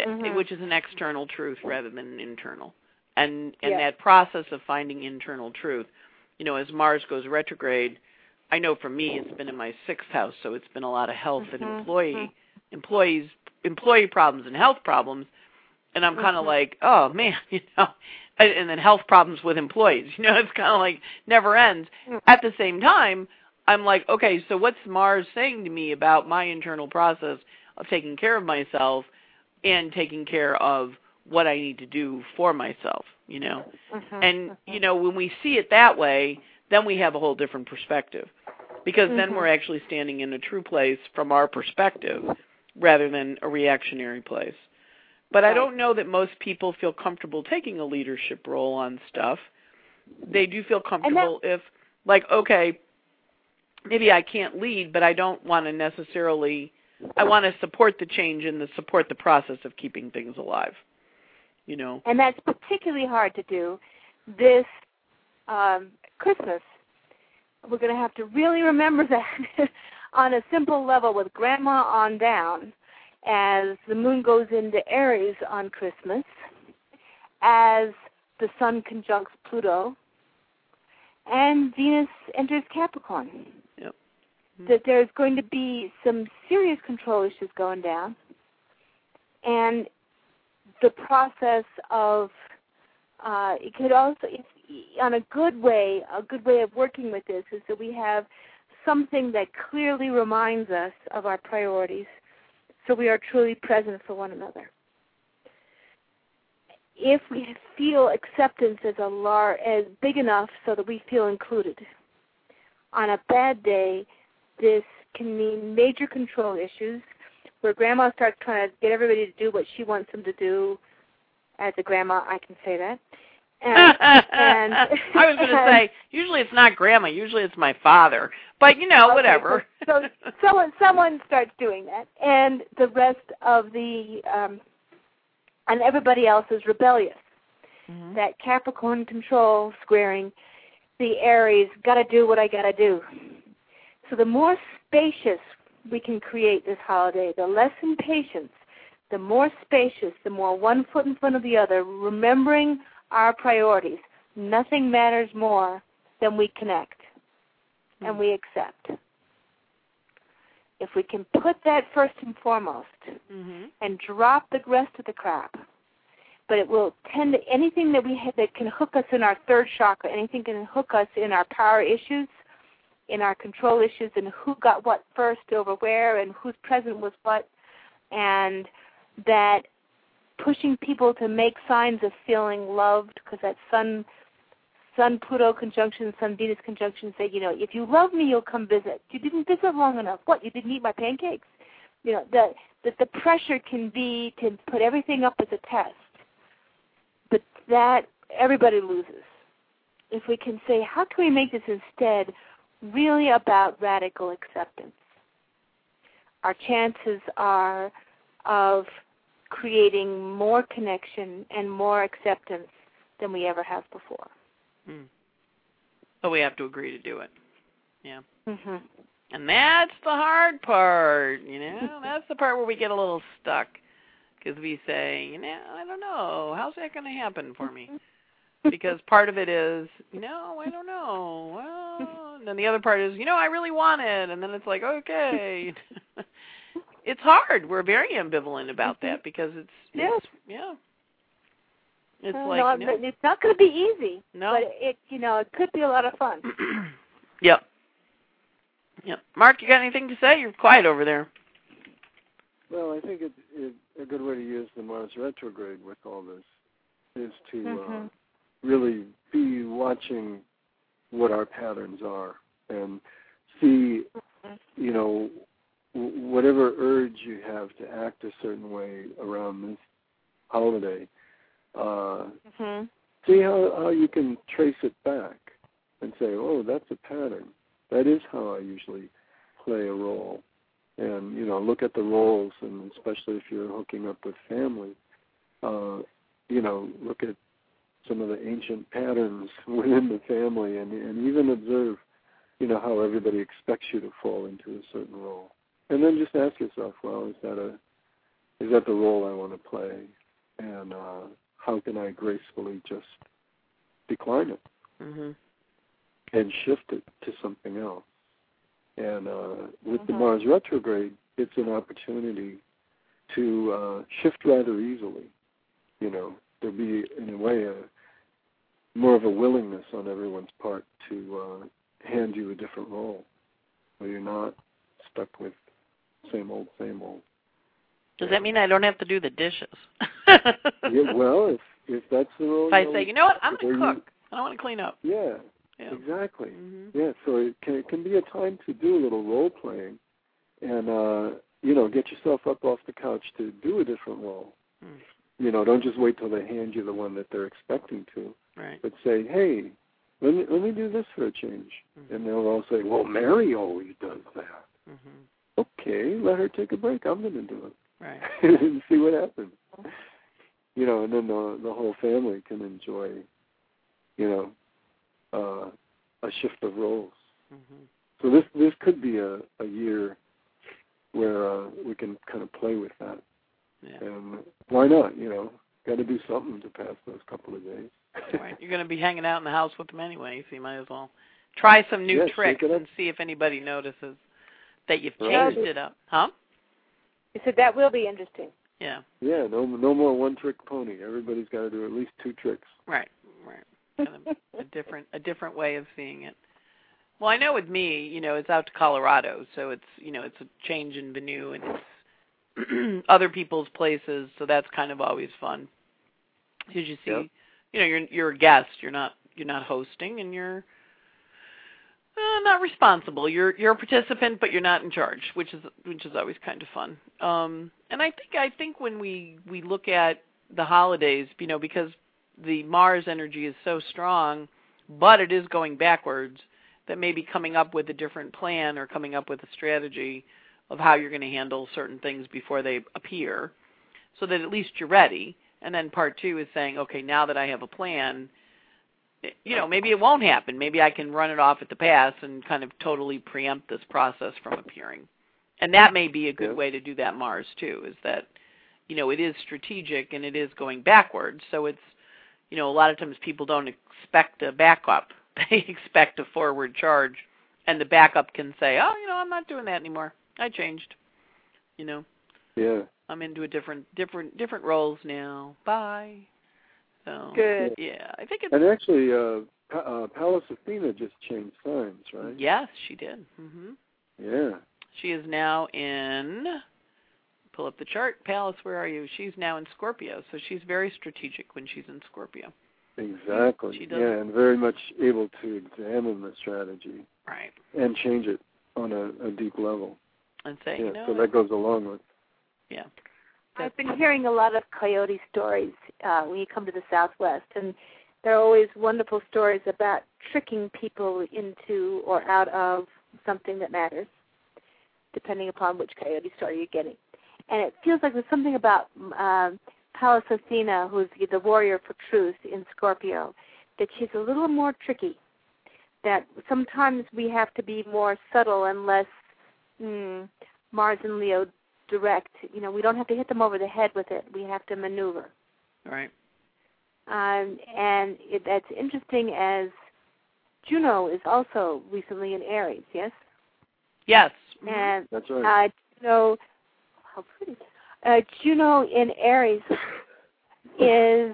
which is an external truth rather than an internal. And that process of finding internal truth, as Mars goes retrograde, I know for me it's been in my 6th house, so it's been a lot of health and employee problems and health problems, and I'm kind of like, oh man, and then health problems with employees, it's kind of like never ends. At the same time, I'm like, okay, so what's Mars saying to me about my internal process of taking care of myself and taking care of what I need to do for myself, And, when we see it that way, then we have a whole different perspective, because then we're actually standing in a true place from our perspective rather than a reactionary place. But I don't know that most people feel comfortable taking a leadership role on stuff. They do feel comfortable if, like, okay, maybe I can't lead, but I don't want to necessarily, I want to support the change and support the process of keeping things alive, And that's particularly hard to do this Christmas. We're going to have to really remember that on a simple level with Grandma on down, as the moon goes into Aries on Christmas, as the sun conjuncts Pluto, and Venus enters Capricorn. Yep. That there's going to be some serious control issues going down, and the process of it could also, on a good way of working with this is that we have something that clearly reminds us of our priorities, so we are truly present for one another. If we feel acceptance as big enough so that we feel included, on a bad day, this can mean major control issues, where Grandma starts trying to get everybody to do what she wants them to do. As a grandma, I can say that. And I was going to say, usually it's not Grandma, usually it's my father. But, whatever. So someone starts doing that, and the rest of and everybody else is rebellious. Mm-hmm. That Capricorn control squaring the Aries, got to do what I got to do. So the more spacious we can create this holiday, the less impatience, the more spacious, the more one foot in front of the other, remembering our priorities. Nothing matters more than we connect and we accept. If we can put that first and foremost and drop the rest of the crap, but it will tend to anything that we have that can hook us in our third chakra, anything can hook us in our power issues, in our control issues, and who got what first over where and who's present with what, and that pushing people to make signs of feeling loved, because that Sun-Pluto conjunction, Sun-Venus conjunction say, if you love me, you'll come visit. You didn't visit long enough. What, you didn't eat my pancakes? The pressure can be to put everything up as a test, but that everybody loses. If we can say, how can we make this instead really about radical acceptance? Our chances are of creating more connection and more acceptance than we ever have before. But we have to agree to do it. Yeah. Mm-hmm. And that's the hard part, That's the part where we get a little stuck, because we say, I don't know. How's that going to happen for me? Because part of it is, I don't know. Well, and then the other part is, I really want it. And then it's like, okay. It's hard. We're very ambivalent about that, because it's It's it's not going to be easy. No. But it could be a lot of fun. Yep. Mark, you got anything to say? You're quiet over there. Well, I think a good way to use the Mars retrograde with all this is to really be watching what our patterns are and see, whatever urge you have to act a certain way around this holiday, see how you can trace it back and say, oh, that's a pattern. That is how I usually play a role. And, look at the roles, and especially if you're hooking up with family, look at some of the ancient patterns within the family and even observe, how everybody expects you to fall into a certain role. And then just ask yourself, well, is that is that the role I want to play? And how can I gracefully just decline it and shift it to something else? And with the Mars retrograde, it's an opportunity to shift rather easily. There'll be, in a way, more of a willingness on everyone's part to hand you a different role, where you're not stuck with same old, same old. Does that mean I don't have to do the dishes? Yeah, well, if that's the role. If I say, you know what, I'm going to cook. I don't want to clean up. Yeah, exactly. Yeah, so it can be a time to do a little role playing, and get yourself up off the couch to do a different role. Don't just wait till they hand you the one that they're expecting to. Right. But say, hey, let me do this for a change. And they'll all say, well, Mary always does that. Okay, let her take a break. I'm going to do it. Right. And see what happens. And then the whole family can enjoy, a shift of roles. So this could be a year where we can kind of play with that. Yeah. And why not? Got to do something to pass those couple of days. Right. You're going to be hanging out in the house with them anyway, so you might as well try some new tricks and see if anybody notices that you've changed it up. Huh? You said that will be interesting. Yeah. Yeah, no more one-trick pony. Everybody's got to do at least 2 tricks. Right. Kind of a different way of seeing it. Well, I know with me, it's out to Colorado, so it's it's a change in venue and it's other people's places, so that's kind of always fun. Because you see, you're a guest, you're not hosting, and you're not responsible. You're a participant, but you're not in charge, which is always kind of fun. And I think when we look at the holidays, because the Mars energy is so strong, but it is going backwards, that maybe coming up with a different plan or coming up with a strategy of how you're going to handle certain things before they appear, so that at least you're ready. And then part 2 is saying, okay, now that I have a plan, maybe it won't happen. Maybe I can run it off at the pass and kind of totally preempt this process from appearing. And that may be a good way to do that Mars, too, is that, it is strategic and it is going backwards. So it's, a lot of times people don't expect a backup. They expect a forward charge. And the backup can say, oh, I'm not doing that anymore. I changed, Yeah. I'm into a different roles now. Bye. So, good. Yeah, I think it's... And actually, Pallas Athena just changed signs, right? Yes, she did. Yeah. She is now in... Pull up the chart. Pallas, where are you? She's now in Scorpio, so she's very strategic when she's in Scorpio. Exactly. She does. Yeah, and very much able to examine the strategy. Right. And change it on a deep level. And say, so that goes along with... Yeah. I've been hearing a lot of coyote stories when you come to the Southwest, and there are always wonderful stories about tricking people into or out of something that matters, depending upon which coyote story you're getting. And it feels like there's something about Pallas Athena, who's the warrior for truth in Scorpio, that she's a little more tricky, that sometimes we have to be more subtle and less Mars and Leo direct. We don't have to hit them over the head with it. We have to maneuver. Right. And that's interesting, as Juno is also recently in Aries, yes? Yes. And that's right. Juno, how pretty. Juno in Aries is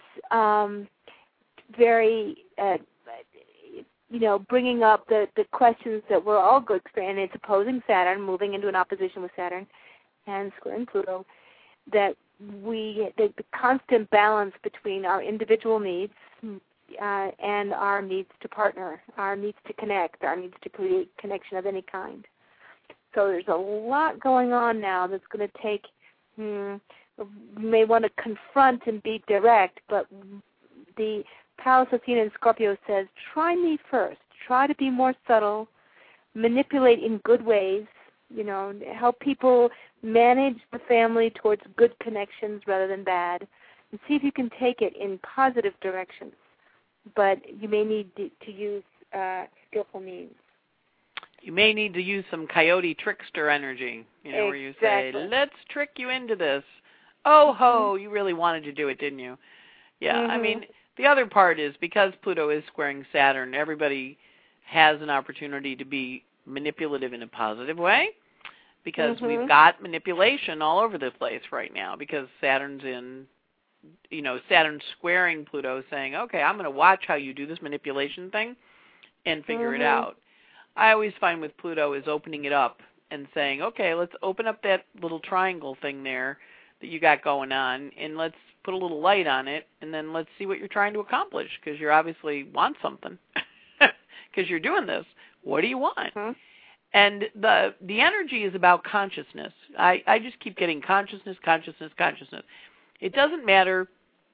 very, bringing up the questions that we're all good for, and it's opposing Saturn, moving into an opposition with Saturn and squaring Pluto, that the constant balance between our individual needs and our needs to partner, our needs to connect, our needs to create connection of any kind. So there's a lot going on now that's going to take, you may want to confront and be direct, but the Pallas Athena in Scorpio says, try me first. Try to be more subtle, manipulate in good ways, help people manage the family towards good connections rather than bad, and see if you can take it in positive directions. But you may need to use skillful means. You may need to use some coyote trickster energy, where you say, let's trick you into this. Oh ho, you really wanted to do it, didn't you? Yeah, I mean, the other part is because Pluto is squaring Saturn, everybody has an opportunity to be manipulative in a positive way, because we've got manipulation all over the place right now, because Saturn's in, Saturn's squaring Pluto, saying, okay, I'm going to watch how you do this manipulation thing and figure it out. I always find with Pluto is opening it up and saying, okay, let's open up that little triangle thing there that you got going on, and let's put a little light on it, and then let's see what you're trying to accomplish, because you obviously want something, because you're doing this. What do you want? And the energy is about consciousness. I just keep getting consciousness, consciousness, consciousness. It doesn't matter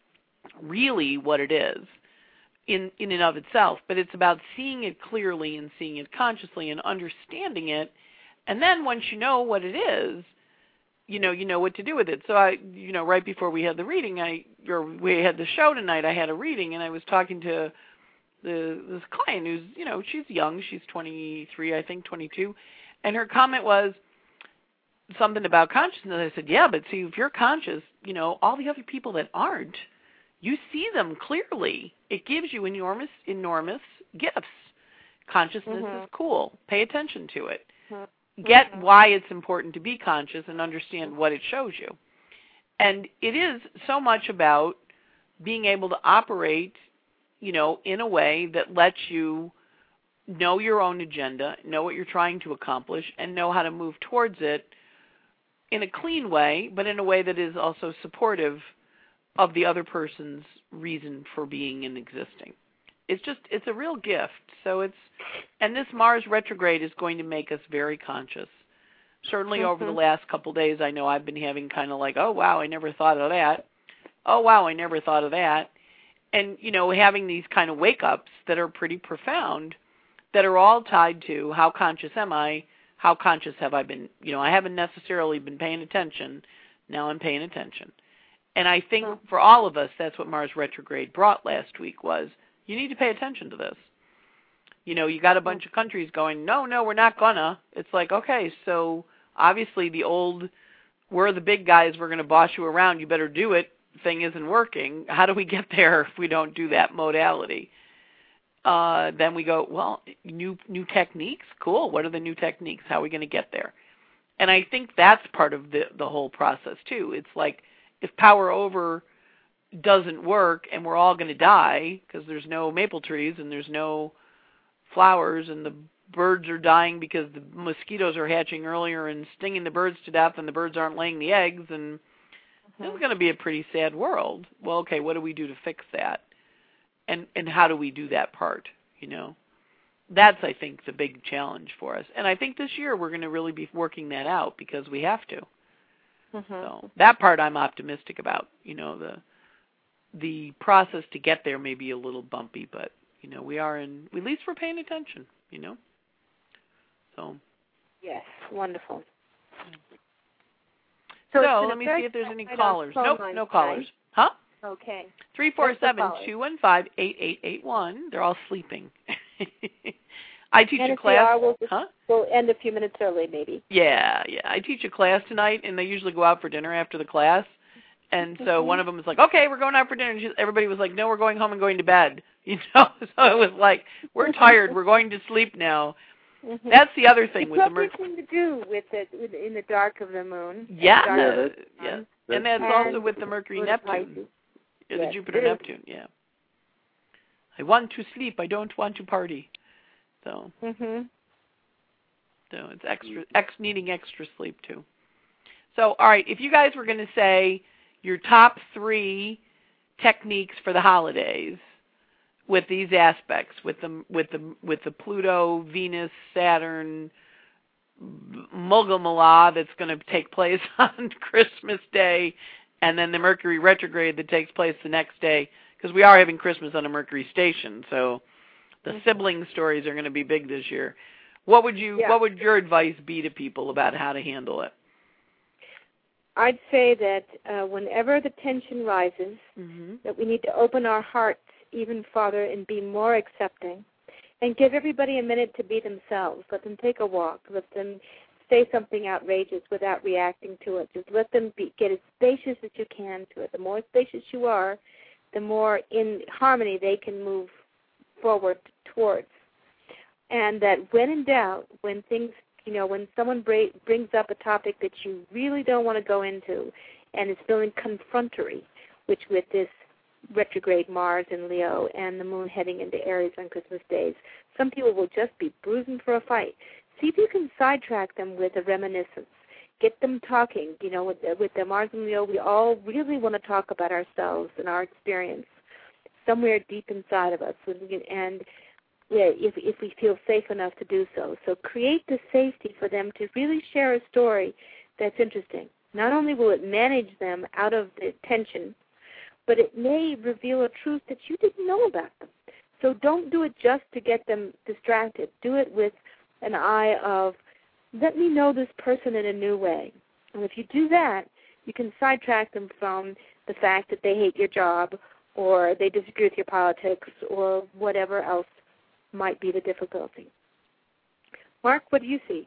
really what it is in and of itself, but it's about seeing it clearly and seeing it consciously and understanding it. And then once you know what it is, you know what to do with it. So right before we had the reading, we had the show tonight, I had a reading, and I was talking to this client who's, she's young, she's 23, I think 22, and her comment was something about consciousness. I said, yeah, but see, if you're conscious, all the other people that aren't, you see them clearly. It gives you enormous gifts. Consciousness is cool. Pay attention to it. Get why it's important to be conscious and understand what it shows you. And it is so much about being able to operate, in a way that lets you know your own agenda, know what you're trying to accomplish, and know how to move towards it in a clean way, but in a way that is also supportive of the other person's reason for being and existing. It's a real gift. So and this Mars retrograde is going to make us very conscious. Certainly over the last couple of days, I know I've been having kind of like, oh, wow, I never thought of that. Oh, wow, I never thought of that. And, having these kind of wake-ups that are pretty profound, that are all tied to how conscious am I, how conscious have I been. I haven't necessarily been paying attention. Now I'm paying attention. And I think for all of us, that's what Mars retrograde brought last week was, you need to pay attention to this. You got a bunch of countries going, no, we're not gonna. It's like, okay, so obviously the old, we're the big guys, we're going to boss you around, you better do it, thing isn't working. How do we get there if we don't do that modality? Then we go, well, new techniques? Cool. What are the new techniques? How are we going to get there? And I think that's part of the whole process, too. It's like if power over doesn't work and we're all going to die because there's no maple trees and there's no flowers and the birds are dying because the mosquitoes are hatching earlier and stinging the birds to death and the birds aren't laying the eggs, and it's going to be a pretty sad world. Well, okay, what do we do to fix that? And how do we do that part, That's, I think, the big challenge for us. And I think this year we're going to really be working that out because we have to. So that part I'm optimistic about. The process to get there may be a little bumpy, but, we are at least we're paying attention, So. Yes, wonderful. So let me see if there's any callers. Nope, no callers. Huh? Okay. 347-215-8881. They're all sleeping. I teach a class. We'll end a few minutes early, maybe. Yeah. I teach a class tonight, and they usually go out for dinner after the class. And so one of them was like, okay, we're going out for dinner. And everybody was like, no, we're going home and going to bed. So it was like, we're tired. We're going to sleep now. That's the other thing with the Mercury. Something to do with it in the dark of the moon. Yeah. And that's also with the Mercury Neptune. The Jupiter Neptune, yeah. I want to sleep. I don't want to party. So, so it's needing extra sleep too. So, all right, if you guys were going to say your top 3 techniques for the holidays with these aspects, with the Pluto, Venus, Saturn, Mughal that's going to take place on Christmas Day, and then the Mercury retrograde that takes place the next day, because we are having Christmas on a Mercury station, so the sibling stories are going to be big this year. What would your advice be to people about how to handle it? I'd say that whenever the tension rises, that we need to open our hearts even farther and be more accepting, and give everybody a minute to be themselves. Let them take a walk. Let them say something outrageous without reacting to it. Just let them get as spacious as you can to it. The more spacious you are, the more in harmony they can move forward towards. And that when in doubt, when things, when someone brings up a topic that you really don't want to go into and is feeling confrontatory, which with this retrograde Mars in Leo and the moon heading into Aries on Christmas days, some people will just be bruising for a fight. See if you can sidetrack them with a reminiscence. Get them talking. With the Mars and Leo, we all really want to talk about ourselves and our experience somewhere deep inside of us. And if we feel safe enough to do so. So create the safety for them to really share a story that's interesting. Not only will it manage them out of the tension, but it may reveal a truth that you didn't know about them. So don't do it just to get them distracted. Do it with an eye of, let me know this person in a new way. And if you do that, you can sidetrack them from the fact that they hate your job or they disagree with your politics or whatever else might be the difficulty. Mark, what do you see?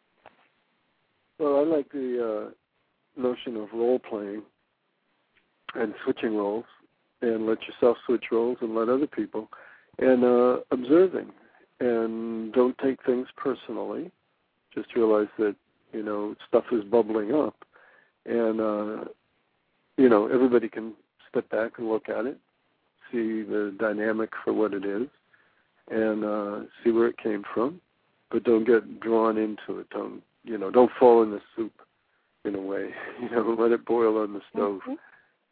Well, I like the notion of role-playing and switching roles, and let yourself switch roles and let other people, and observing, and don't take things personally. Just realize that, stuff is bubbling up, and, everybody can step back and look at it, see the dynamic for what it is, and see where it came from, but don't get drawn into it. Don't fall in the soup in a way. Let it boil on the stove. Mm-hmm.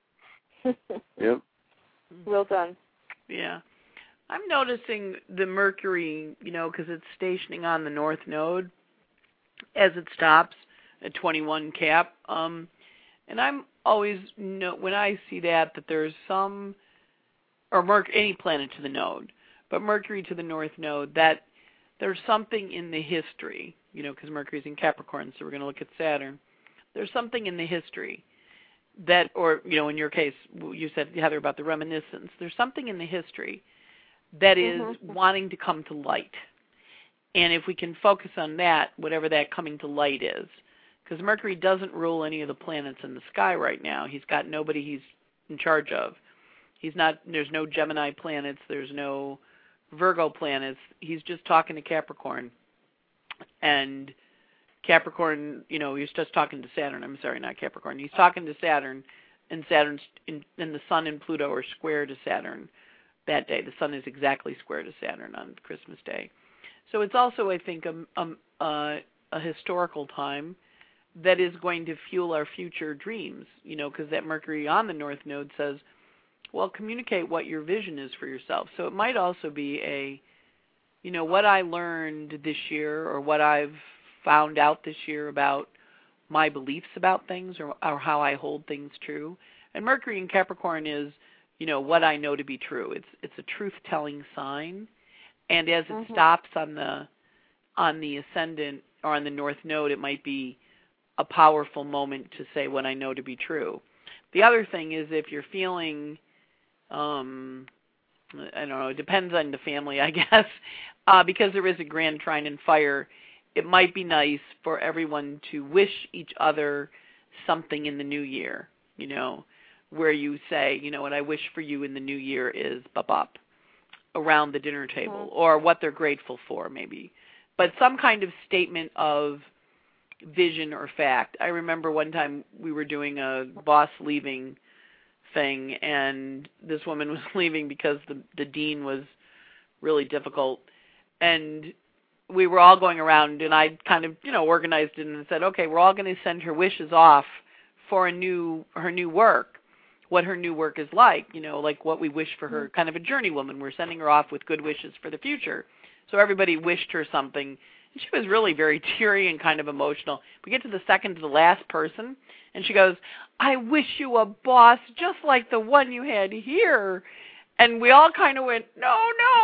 Yep. Well done. Yeah. I'm noticing the Mercury, because it's stationing on the North Node as it stops at 21 Cap. And I'm always, when I see that there's some, or any planet to the node, but Mercury to the North Node, that there's something in the history, because Mercury's in Capricorn, so we're going to look at Saturn. There's something in the history that, or, in your case, you said, Heather, about the reminiscence. There's something in the history that is wanting to come to light. And if we can focus on that, whatever that coming to light is, because Mercury doesn't rule any of the planets in the sky right now. He's got nobody he's in charge of. There's no Gemini planets. There's no Virgo planets. He's just talking to Capricorn. And Capricorn, he's just talking to Saturn. I'm sorry, not Capricorn. He's talking to Saturn, and Saturn's and the Sun and Pluto are square to Saturn that day. The Sun is exactly square to Saturn on Christmas Day. So it's also, I think, a historical time that is going to fuel our future dreams, because that Mercury on the North Node says, well, communicate what your vision is for yourself. So it might also be what I learned this year or what I've found out this year about my beliefs about things or how I hold things true. And Mercury in Capricorn is, what I know to be true. It's a truth-telling sign. And as it stops on the ascendant or on the North Node, it might be a powerful moment to say what I know to be true. The other thing is if you're feeling, I don't know, it depends on the family, I guess, because there is a grand trine in fire, it might be nice for everyone to wish each other something in the new year, where you say, what I wish for you in the new year is bop around the dinner table, or what they're grateful for maybe. But some kind of statement of vision or fact. I remember one time we were doing a boss leaving thing, and this woman was leaving because the dean was really difficult. And we were all going around, and I kind of, organized it and said, okay, we're all going to send her wishes off for her new work, what her new work is like, like what we wish for her, kind of a journeywoman. We're sending her off with good wishes for the future. So everybody wished her something. And she was really very teary and kind of emotional. We get to the second to the last person, and she goes, I wish you a boss just like the one you had here. And we all kind of went, no,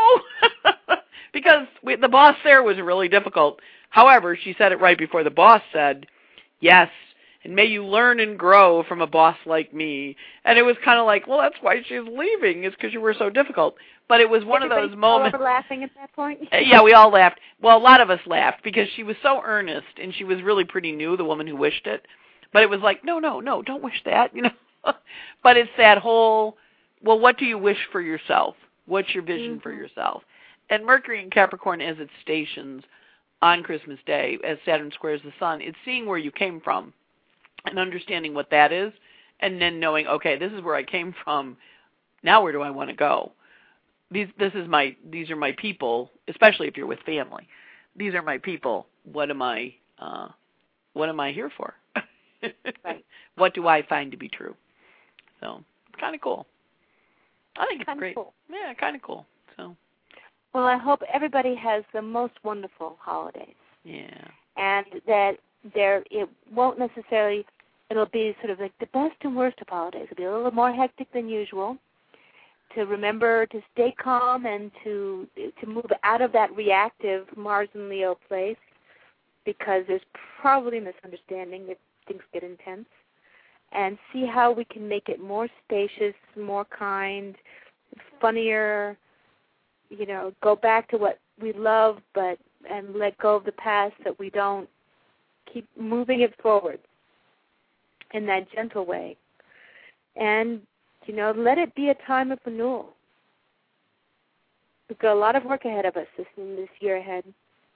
because the boss there was really difficult. However, she said it right before the boss said, yes, and may you learn and grow from a boss like me. And it was kind of like, well, that's why she's leaving, is because you were so difficult. But it was one of those moments. All laughing at that point? Yeah, we all laughed. Well, a lot of us laughed because she was so earnest, and she was really pretty new, the woman who wished it. But it was like, no, don't wish that, But it's that whole, well, what do you wish for yourself? What's your vision for yourself? And Mercury in Capricorn, as it stations on Christmas Day, as Saturn squares the sun, it's seeing where you came from and understanding what that is, and then knowing, okay, this is where I came from. Now where do I want to go? These are my people, especially if you're with family. These are my people. What am I here for? Right. What do I find to be true? So it's kind of cool. I think it's Kinda great. Cool. Yeah, kind of cool. So. Well, I hope everybody has the most wonderful holidays. Yeah. And that it won't necessarily. It'll be sort of like the best and worst of holidays. It'll be a little more hectic than usual. To remember to stay calm and to move out of that reactive Mars and Leo place, because there's probably a misunderstanding if things get intense, and see how we can make it more spacious, more kind, funnier, go back to what we love, and let go of the past, that we don't keep moving it forward in that gentle way. And let it be a time of renewal. We've got a lot of work ahead of us this year ahead.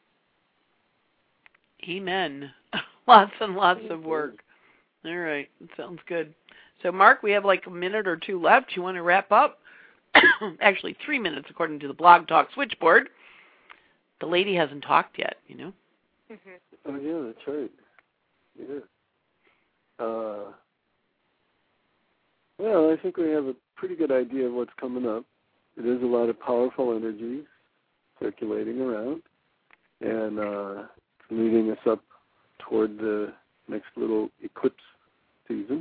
Amen. Lots and lots of work. All right. That sounds good. So, Mark, we have like a minute or two left. You want to wrap up? Actually, 3 minutes according to the Blog Talk switchboard. The lady hasn't talked yet, Oh, yeah, that's right. Yeah. Well, I think we have a pretty good idea of what's coming up. It is a lot of powerful energy circulating around, and leading us up toward the next little eclipse season.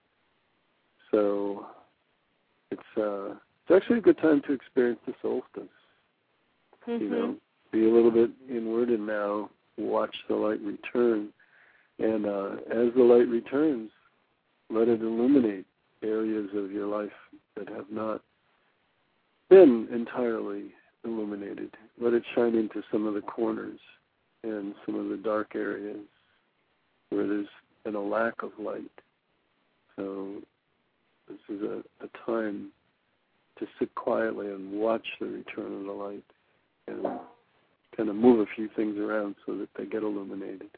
So it's actually a good time to experience the solstice. Be a little bit inward, and now watch the light return. And as the light returns, let it illuminate areas of your life that have not been entirely illuminated. Let it shine into some of the corners and some of the dark areas where there's been a lack of light. So this is a time to sit quietly and watch the return of the light and kind of move a few things around so that they get illuminated.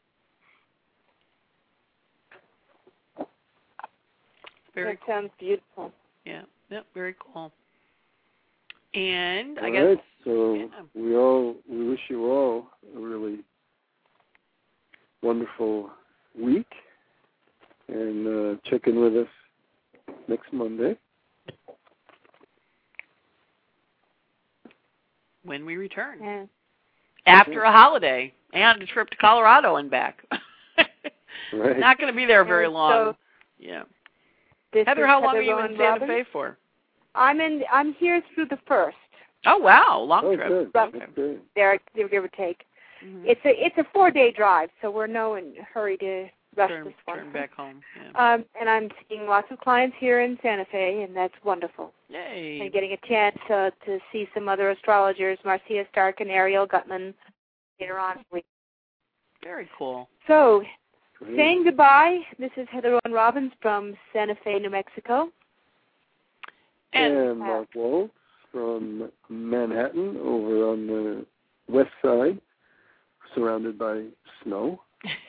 That sounds beautiful. Yeah, very cool. And I all guess right, so we wish you all a really wonderful week, and check in with us next Monday when we return. Yeah. After a holiday and a trip to Colorado and back. Right. Not going to be there very long. So yeah. Heather, how long are you in Santa Robbins. Fe for? I'm here through the 1st. Oh wow, long trip. Good. Roughly. That's good. There, give or take. Mm-hmm. It's a 4-day drive, so we're no in hurry to rush this one. Turn back home. Yeah. And I'm seeing lots of clients here in Santa Fe, and that's wonderful. Yay. And getting a chance to see some other astrologers, Marcia Stark and Ariel Gutman, later on. Very cool. So, Great. saying goodbye, this is Heather Rowan Robbins from Santa Fe, New Mexico. And Mark Waltz from Manhattan over on the west side, surrounded by snow.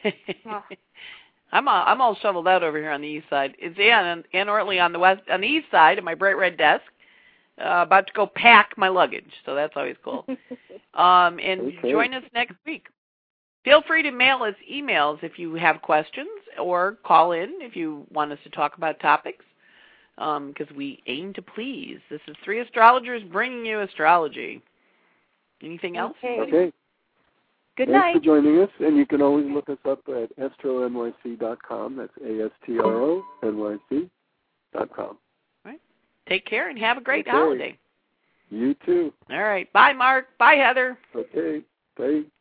I'm all shoveled out over here on the east side. It's Ann Ortley on the east side at my bright red desk, about to go pack my luggage. So that's always cool. And Okay. Join us next week. Feel free to mail us emails if you have questions, or call in if you want us to talk about topics, because we aim to please. This is 3 astrologers bringing you astrology. Anything else? Okay. Good Thanks night. for joining us, and you can always look us up at astronyc.com. That's ASTRONYC.com. Right. Take care and have a great Okay. holiday. You too. All right. Bye, Mark. Bye, Heather. Okay. Bye.